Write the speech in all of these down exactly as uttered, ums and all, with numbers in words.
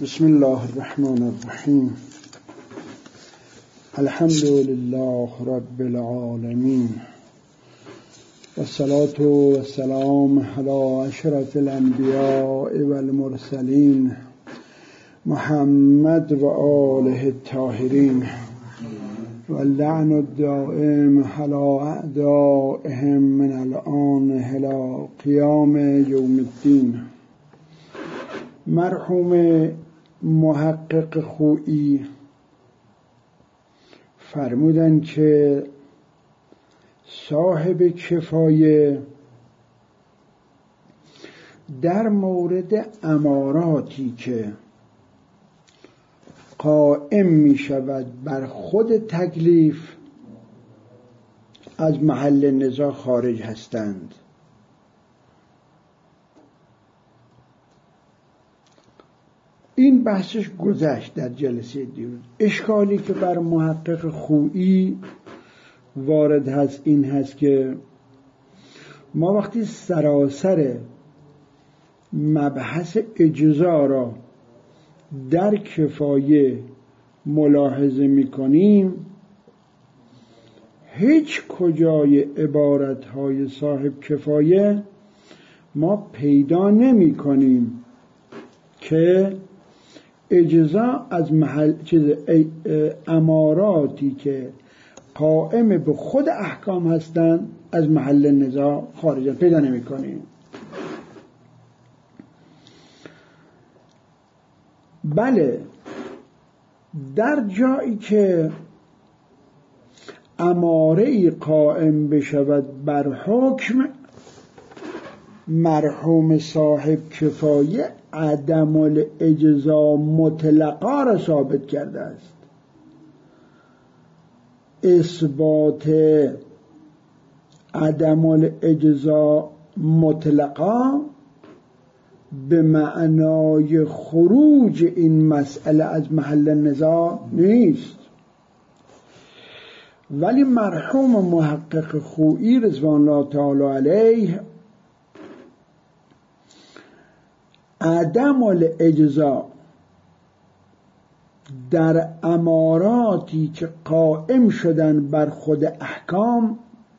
بسم الله الرحمن الرحیم. الحمد لله رب العالمین و الصلاة و السلام علی اشرف الانبیاء و المرسلین محمد و آله الطاهرین و اللعن الدائم علی اعدائهم من الآن الی قیام یوم الدین. مرحوم محقق خویی فرمودن که صاحب کفایه در مورد اماراتی که قائم می شود بر خود تکلیف از محل نزاع خارج هستند. این بحثش گذشت در جلسه دیروز. اشکالی که بر محقق خویی وارد هست این هست که ما وقتی سراسر مبحث اجزا را در کفایه ملاحظه می کنیم، هیچ کجای عبارتهای صاحب کفایه ما پیدا نمی کنیم که اجزا از محل چیز اماراتی که قائم به خود احکام هستند از محل نزاع خارجن، پیدا نمی کنیم. بله، در جایی که اماره‌ای قائم بشود بر حکم، مرحوم صاحب کفایه عدم الاجزا مطلقا را ثابت کرده است. اثبات عدم الاجزا مطلقا به معنای خروج این مسئله از محل نزاع نیست. ولی مرحوم محقق خویی رضوان الله تعالی علیه عدم الاجزا در اماراتی که قائم شدن بر خود احکام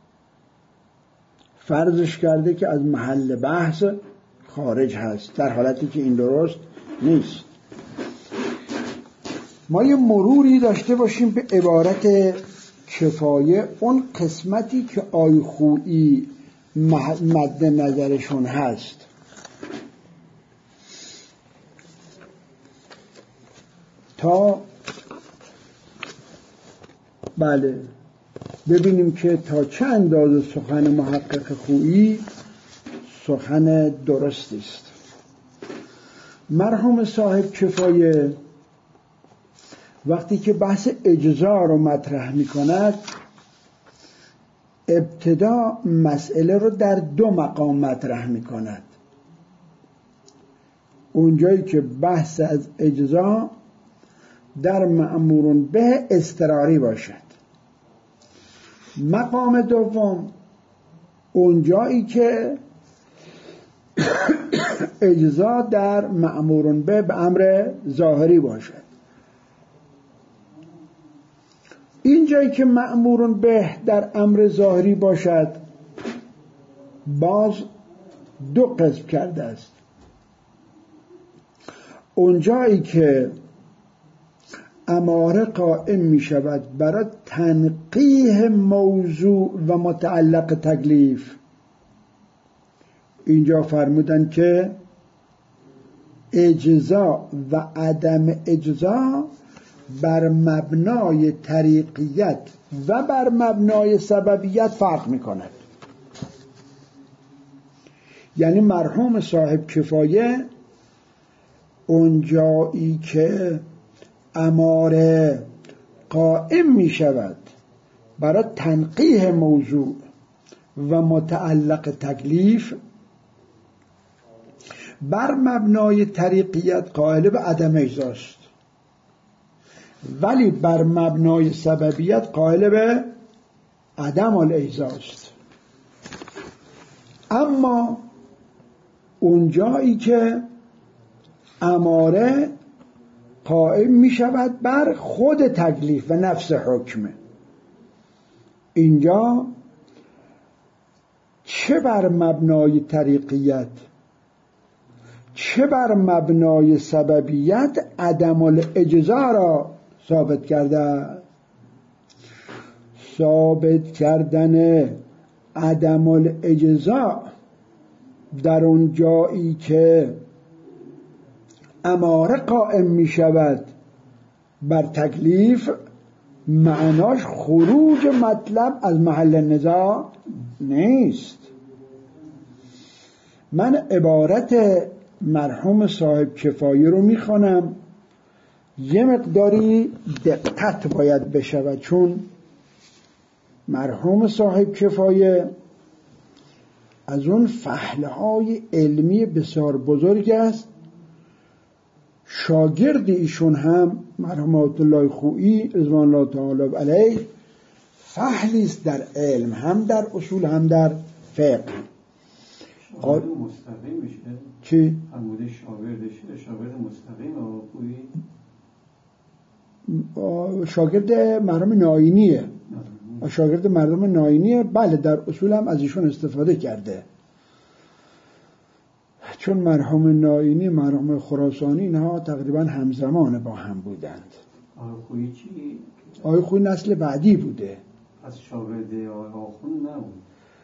فرضش کرده که از محل بحث خارج هست، در حالتی که این درست نیست. ما یه مروری داشته باشیم به عبارت کفایه، اون قسمتی که آی خویی مد نظرشون هست. تا بله ببینیم که تا چه اندازه سخن محقق خویی سخن درست است. مرحوم صاحب کفایه وقتی که بحث اجزا رو مطرح می کند، ابتدا مسئله رو در دو مقام مطرح می کند. اونجایی که بحث از اجزا در مأمورون به اضطراری باشد. مقام دوم اونجایی که اجزا در مأمورون به به امر ظاهری باشد. اینجایی که مأمورون به در امر ظاهری باشد باز دو قسم کرده است. اونجایی که اماره قائم می شود برای تنقیح موضوع و متعلق تکلیف، اینجا فرمودن که اجزا و عدم اجزا بر مبنای طریقیت و بر مبنای سببیت فرق می کند. یعنی مرحوم صاحب کفایه اونجایی که اماره قائم می شود برای تنقیح موضوع و متعلق تکلیف، بر مبنای طریقیت قائل به عدم اجزاست، ولی بر مبنای سببیت قائل به عدم الاجزاست. اما اونجایی که اماره قائم می شود بر خود تکلیف و نفس حکم. اینجا چه بر مبنای طریقیت چه بر مبنای سببیت عدم الاجزا را ثابت کرده. ثابت کردن عدم الاجزا در اون جایی که اماره قائم می شود بر تکلیف، معناش خروج مطلب از محل نزاع نیست. من عبارت مرحوم صاحب کفایه رو میخوانم، یه مقداری دقت باید بشود، چون مرحوم صاحب کفایه از اون فحلهای علمی بسیار بزرگ است. شاگرد ایشون هم مرحوم آیت الله خویی رضوان الله تعالی علیه فحلی است در علم، هم در اصول هم در فقه. شاگرد مستقیم میشه؟ چی؟ هموده شاگردشه، شاگرد مستقیم خویی؟ شاگرد مرحوم ناینیه، شاگرد مرحوم ناینیه. بله در اصول هم از ایشون استفاده کرده، چون مرحوم ناینی مرحوم خراسانی اینها تقریبا همزمان با هم بودند. آقای خویی چی؟ آقای خویی نسل بعدی بوده، از شاگرد آقای آخوند نبود.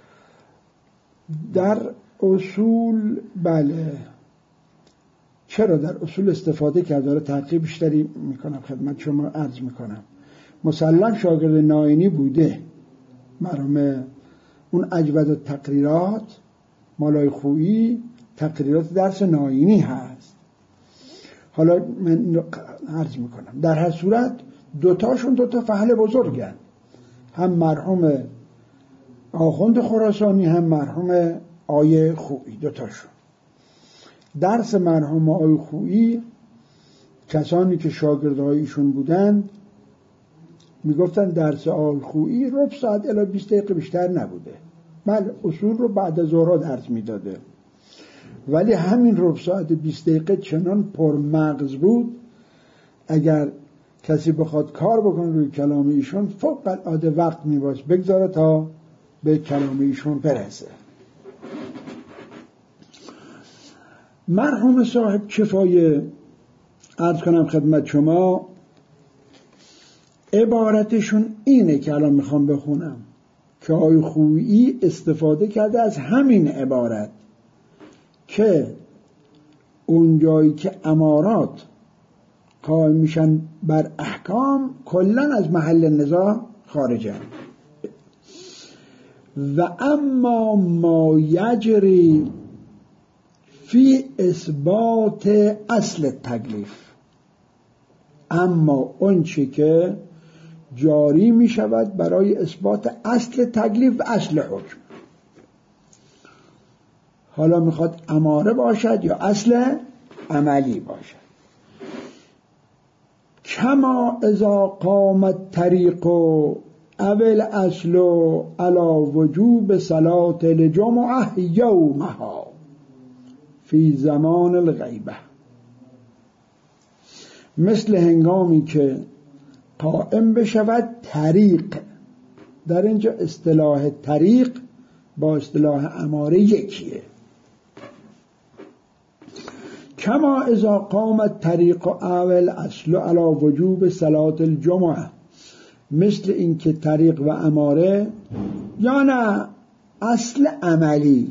در اصول بله، چرا در اصول استفاده کرده. داره تحقیق بیشتری میکنم خدمت شما عرض میکنم. مسلم شاگرد ناینی بوده، مرحوم اون اجود تقریرات مالای خویی تقریرات درس ناینی هست. حالا من عرض میکنم در هر صورت دوتاشون دوتا فحل بزرگن، هم مرحوم آخوند خراسانی هم مرحوم آیه خویی. دوتاشون درس مرحوم آیه خویی، کسانی که شاگردهای ایشون بودن میگفتن درس آیه خویی ربع ساعت الی بیست دقیقه بیشتر نبوده. بله اصول رو بعد از ظهر درس میداده، ولی همین ربع ساعت بیست دقیقه چنان پرمغز بود، اگر کسی بخواد کار بکنه روی کلام ایشون فوق العاده وقت میباشه بگذاره تا به کلام ایشون برسه. مرحوم صاحب کفایه عرض کنم خدمت شما، عبارتشون اینه که الان میخوام بخونم که آقای خویی استفاده کرده از همین عبارت که اون جایی که امارات قائم میشن بر احکام کلن از محل نزاع خارجن. و اما ما یجری فی اثبات اصل تکلیف، اما اون چی که جاری می شود برای اثبات اصل تکلیف و اصل حکم. حالا میخواد اماره باشد یا اصل عملی باشد. کما اذا قامت طریق اول اصل علی وجوب صلاة الجمعه یومها فی زمان الغیبه، مثل هنگامی که قائم بشود طریق. در اینجا اصطلاح طریق با اصطلاح اماره یکیه. کما اذا قامت طریق اول اصل علی وجوب صلاة الجمعه، مثل این که طریق و اماره یا نه اصل عملی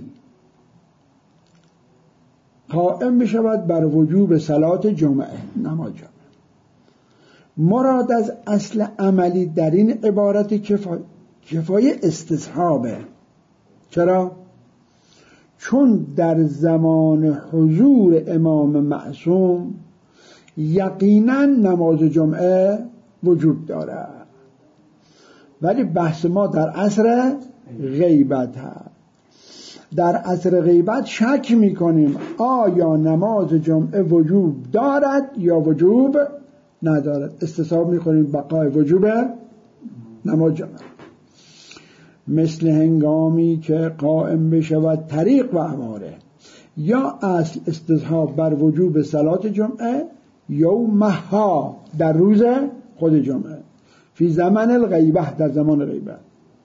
قائم بشود بر وجوب صلاة جمعه، نماز جمعه. مراد از اصل عملی در این عبارت کفایه کفایه استصحابه. چرا؟ چون در زمان حضور امام معصوم یقینا نماز جمعه وجود داره، ولی بحث ما در عصر غیبت هست. در عصر غیبت شک میکنیم آیا نماز جمعه وجوب دارد یا وجوب ندارد. استصحاب میکنیم بقای وجوب نماز جمعه. مثل هنگامی که قائم بشود طریق و اماره، یا اصل استصحاب بر وجوب صلاة جمعه یومها در روز خود جمعه، فی زمان الغیبه در زمان غیبه.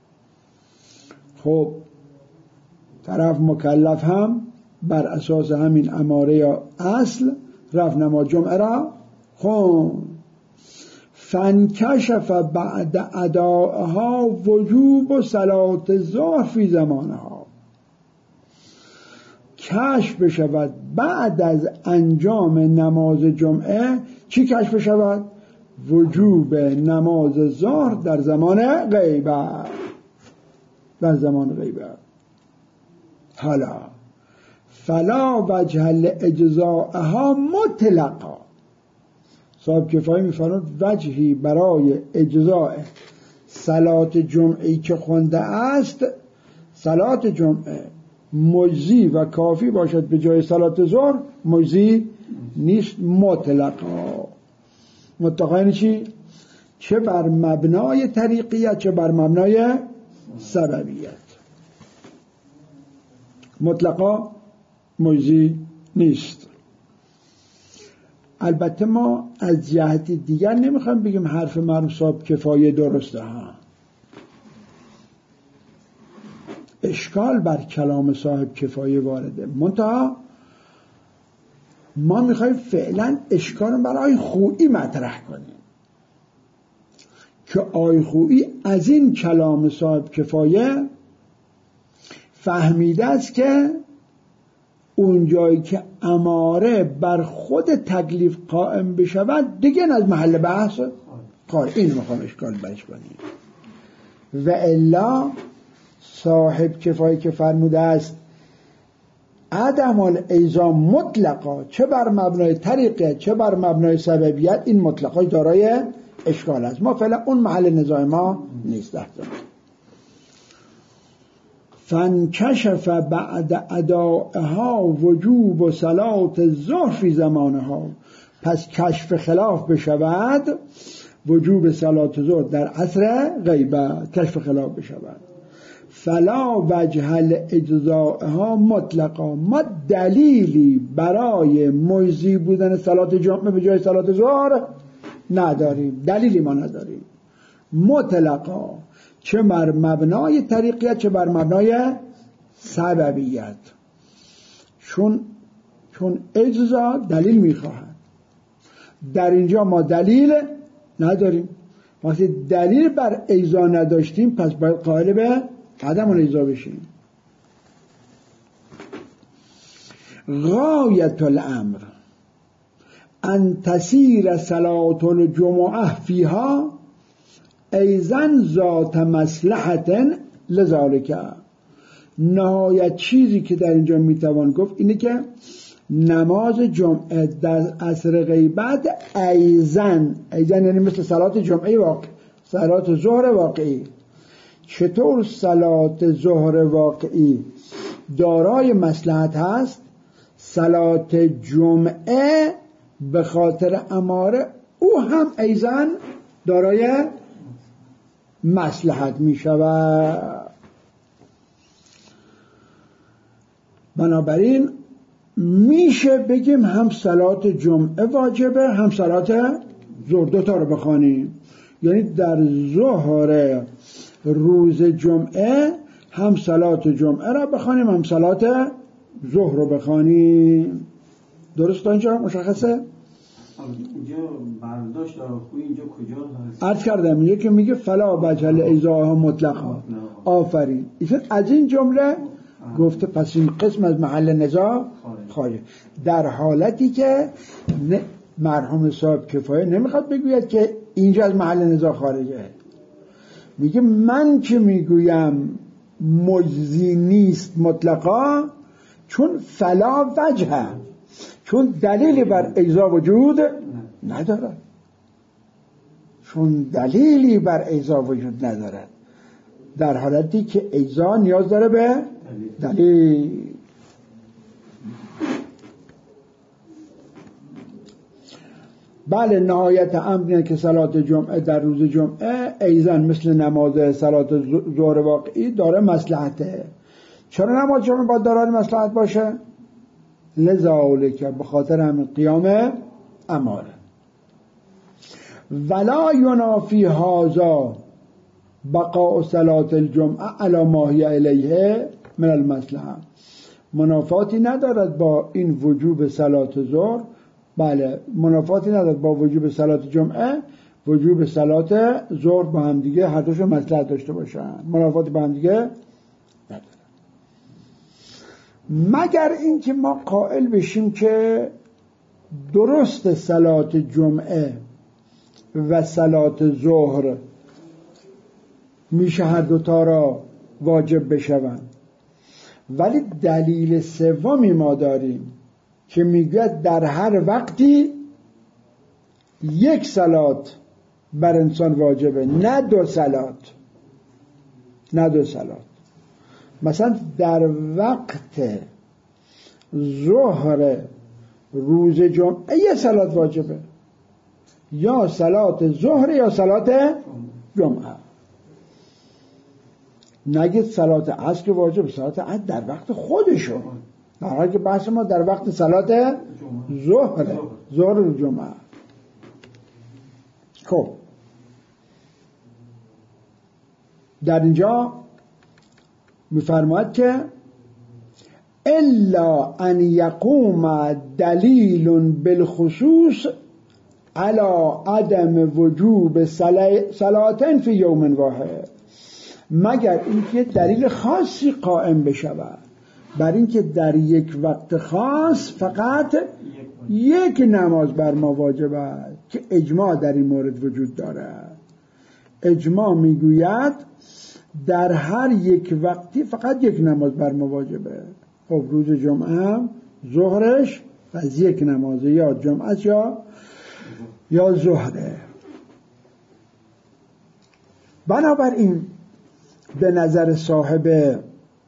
خب طرف مکلف هم بر اساس همین اماره یا اصل رفت نماز جمعه را خون. فانکشف بعد ادائها وجوب صلات الظهر فی زمانها، کشف بشود بعد از انجام نماز جمعه. چی کشف بشود؟ وجوب نماز ظهر در زمان غیبه، در زمان غیبه. حالا فلا وجه لاجزائها مطلقا، صاحب کفایه میفرماید وجهی برای اجزاء صلات جمعی که خونده است، صلات جمعه مجزی و کافی باشد به جای صلات ظهر مجزی نیست مطلقا. مطلقا یعنی چی؟ چه بر مبنای طریقیت چه بر مبنای سببیت. مطلقا مجزی نیست. البته ما از جهت دیگر نمیخوایم بگیم حرف مرحوم صاحب کفایه درسته ها. اشکال بر کلام صاحب کفایه وارده، منتها ما میخوایم فعلا اشکال برای خویی مطرح کنیم که آی خویی از این کلام صاحب کفایه فهمیده است که اون جایی که اماره بر خود تکلیف قائم بشود دیگه از محل بحث قائم. این میخوام اشکال برش کنیم. و الا صاحب کفایه که فرموده است عدم الایزا مطلقا چه بر مبنای طریقه چه بر مبنای سببیت، این مطلقای دارای اشکال است. ما فعلا اون محل نزاع ما نیست. فانکشف بعد ادائها وجوب صلات الظهر فی زمانها، پس کشف خلاف بشود وجوب صلات ظهر در عصر غیبه کشف خلاف بشود. فلا وجه لاجزائها مطلقا، ما دلیلی برای مجزی بودن صلات جمعه به جای صلات ظهر نداریم، دلیلی ما نداریم مطلقا، چه بر مبنای طریقیت چه بر مبنای سببیت. چون چون اجزا دلیل میخواهد، در اینجا ما دلیل نداریم. وقتی دلیل بر اجزا نداشتیم پس باید قائل به عدم الاجزا بشیم. غایت الامر ان تسیر صلاة الجمعه فیها ایزن ذات مصلحت لذالک. نهایت چیزی که در اینجا میتوان گفت اینه که نماز جمعه در عصر غیبت ایزن، ایزن یعنی مثل صلات جمعه واقع، صلات ظهر واقعی. چطور صلات ظهر واقعی دارای مصلحت هست، صلات جمعه به خاطر اماره او هم ایزن دارای مصلحت می شود. بنابراین میشه بگیم هم صلات جمعه واجبه هم صلات ظهر، دو تا رو بخوانیم. یعنی در ظهر روز جمعه هم صلات جمعه را بخوانیم هم صلات ظهر رو بخوانیم. درست تا اینجا مشخصه؟ اینجا برداشت داره خوی اینجا کجا هست؟ عرض کردم یکی میگه فلا وجه لایزاها مطلقا. آفرین. ایشون از این جمله گفته پس این قسم از محل نزاع خارج، در حالتی که مرحوم صاحب کفایه نمیخواد بگوید که اینجا از محل نزاع خارجه. میگه من که میگویم مجزی نیست مطلقا چون فلا وجه، چون دلیلی بر اجزا وجود ندارد، چون دلیلی بر اجزا وجود ندارد، در حالتی که اجزا نیاز داره به دلیل. بله نهایت امر که صلات جمعه در روز جمعه ایزن مثل نماز صلات ظهر واقعی داره مصلحته. چرا نماز جمعه باید دارای مصلحت باشه؟ لذالک به خاطر همین قیام اماره. ولا ینافی هذا بقاء صلاة الجمعه علی ما هی الیه من المصلحه. منافاتی ندارد با این وجوب صلات ظهر، بله منافاتی ندارد با وجوب صلات جمعه، وجوب صلات ظهر با هم دیگه هر دوشون مصلحت داشته باشن، منافاتی با هم دیگه ندارد. مگر اینکه ما قائل بشیم که درست صلات جمعه و صلات ظهر میشه هر دوتا را واجب بشوند، ولی دلیل سومی ما داریم که میگه در هر وقتی یک صلات بر انسان واجبه، نه دو صلات، نه دو صلات. مثلا در وقت ظهر روز جمعه یه صلات واجبه، یا صلات ظهر یا صلات جمعه. نگید صلات عصر واجب، صلات عصر در وقت خودشون، در حالی که بحث ما در وقت صلات ظهر ظهر و جمعه. خب در اینجا میفرماید که الا ان یقوم دلیل بالخصوص على عدم وجوب صلاتین فی یوم واحد، مگر اینکه دلیل خاصی قائم بشود بر اینکه در یک وقت خاص فقط یک نماز بر ما واجب است، که اجماع در این مورد وجود دارد. اجماع میگوید در هر یک وقتی فقط یک نماز بر ما واجبه. خب روز جمعه هم ظهرش از یک نماز، یا جمعه یا یا ظهره. بنابراین به نظر صاحب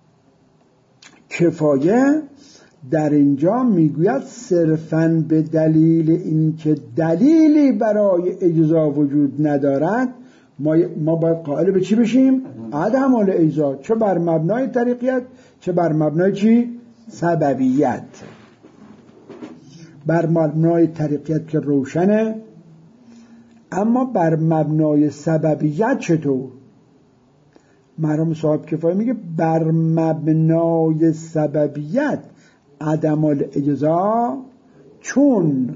کفایه در اینجا میگوید صرفاً به دلیل اینکه دلیلی برای اجزا وجود ندارد ما ما باید قائل به چی بشیم؟ عدم الاجزا، چه بر مبنای طریقیت چه بر مبنای چی؟ سببیت. بر مبنای طریقیت که روشنه، اما بر مبنای سببیت چطور؟ مرحوم صاحب کفایه میگه بر مبنای سببیت عدم الاجزا، چون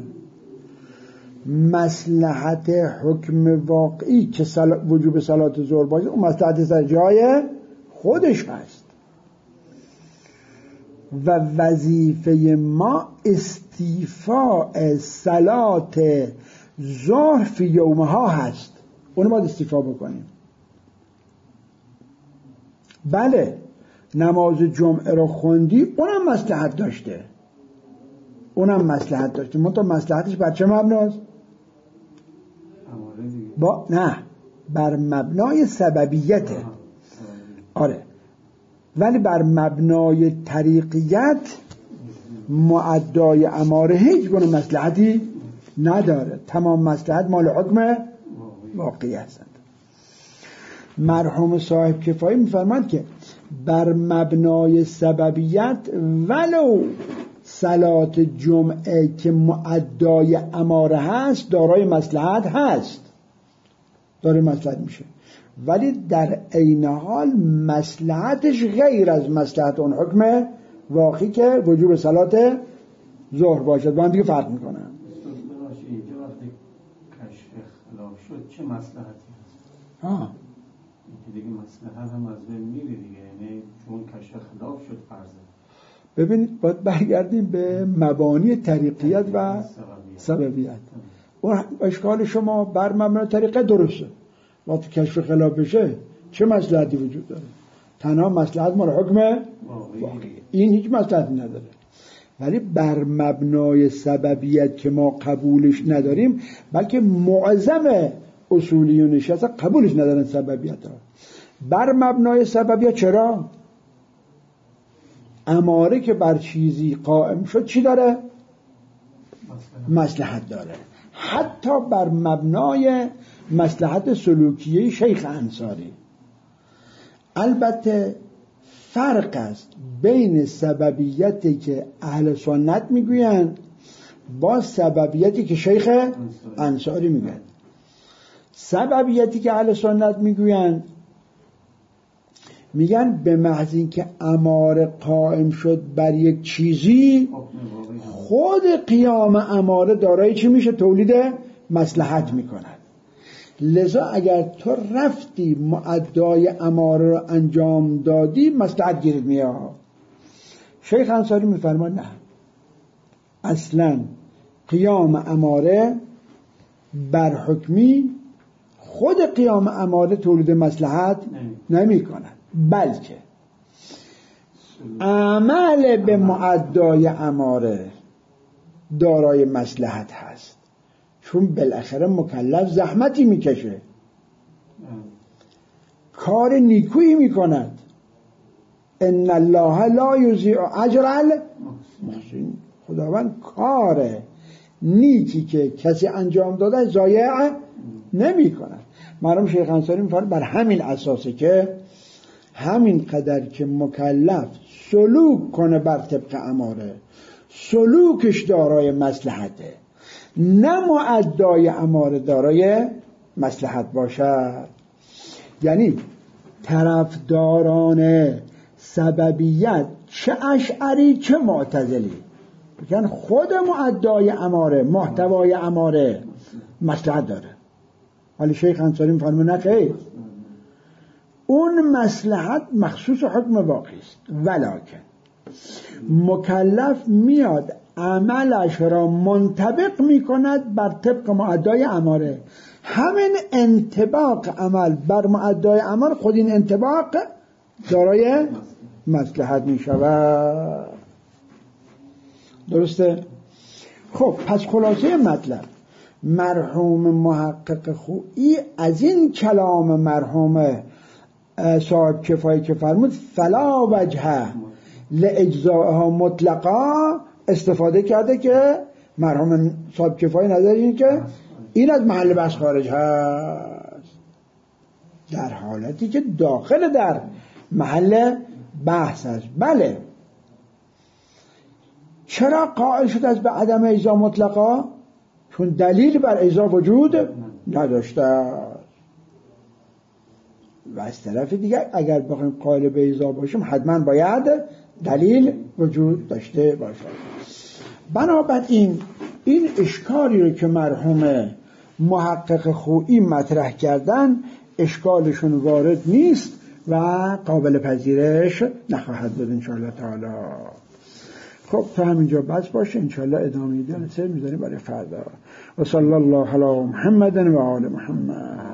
مصلحت حکم واقعی که وجوب صلات ظهر باشه اون مصلحت سر جای خودش هست و وظیفه ما استیفاء صلات ظهر فی یومها هست، اونو باید استیفا بکنیم. بله نماز جمعه رو خوندی، اونم مصلحت داشته، اونم مصلحت داشته، منتها مصلحتش بر چه مبناست؟ با نه بر مبنای سببیته. آره، ولی بر مبنای طریقیت معدای اماره هیچ گونه مصلحتی نداره، تمام مصلحت مال حکم واقعی هستند. مرحوم صاحب کفایه میفرماند که بر مبنای سببیت ولو صلات جمعه که معدای اماره هست دارای مصلحت هست، داره مصلحت میشه، ولی در عین حال مصلحتش غیر از مصلحت اون حکم واقعی که وجوب صلات ظهر باشد، با هم دیگه فرق میکنن. اینجا وقتی کشف خلاف شد چه مصلحتی هست؟ ها دیگه مصلحت هم از بین میره دیگه، یعنی چون کشف خلاف شد فرضه. ببینید باید برگردیم به مبانی طریقیت و سببیت. اون اشکال شما بر مبنای طریقه درسته، وقتی کشف خلاف بشه چه مصلحتی وجود داره؟ تنها مصلحت مال حکم واقعی، این هیچ مصلحتی نداره. ولی بر مبنای سببیت که ما قبولش نداریم، بلکه معظم اصولیونش اصلا قبولش ندارن سببیت ها. بر مبنای سببیت چرا؟ اماره که بر چیزی قائم شد چی داره؟ مصلحت داره، حتی بر مبنای مصلحت سلوکیه شیخ انصاری. البته فرق است بین سببیتی که اهل سنت میگویند با سببیتی که شیخ انصاری میگن. سببیتی که اهل سنت میگوین میگن به محض اینکه اماره قائم شد بر یک چیزی، خود قیام اماره دارای چی میشه؟ تولید مصلحت میکند. لذا اگر تو رفتی معدای اماره رو انجام دادی، مصلحت گیرت میاد. شیخ انصاری میفرماد نه، اصلا قیام اماره بر حکمی خود قیام اماره تولید مصلحت نمی کند، بلکه عمل به معدای اماره دارای مصلحت هست، چون بالاخره مکلف زحمتی میکشه، کار نیکویی میکند. ان الله لا یضیع اجر المحسنین. خداوند کار نیکی که کسی انجام داده ضایع نمی کند. مرحوم شیخ انصاری میفرماید بر همین اساسه که همین قدر که مکلف سلوک کنه بر طبق اماره، سلوکش دارای مصلحته، نه معدای اماره دارای مصلحت باشد. یعنی طرفداران سببیت چه اشعری چه معتزلی بگن خود معدای اماره، محتوای اماره مصلحت داره، ولی شیخ انصاری می‌فرماید نه خیر، اون مصلحت مخصوص حکم باقی است. ولکن مکلف میاد عملش را منطبق میکند بر طبق معدای اماره. همین انطباق عمل بر معدای امر، خود این انطباق دارای مصلحت میشود. درسته؟ خب پس خلاصه مطلب، مرحوم محقق خویی از این کلام مرحوم صاحب کفایه که فرمود فلا وجه لاجزائها مطلقا استفاده کرده که مرحوم صاحب کفایه نظر این که این از محل بحث خارج هست، در حالتی که داخل در محل بحث هست. بله، چرا قائل شد از به عدم اجزا مطلقا؟ چون دلیل بر اجزا وجود نداشته. و از طرف دیگر اگر بخوایم قائل به اجزا باشیم حتما باید دلیل وجود داشته باشد. بنابراین این اشکالی رو که مرحوم محقق خویی مطرح کردن اشکالشون وارد نیست و قابل پذیرش نخواهد بود انشاءالله تعالی. خب تا همینجا بس باشه، انشاءالله ادامه جلسه میذاریم برای فردا. و صلی الله علی محمد و آل محمد.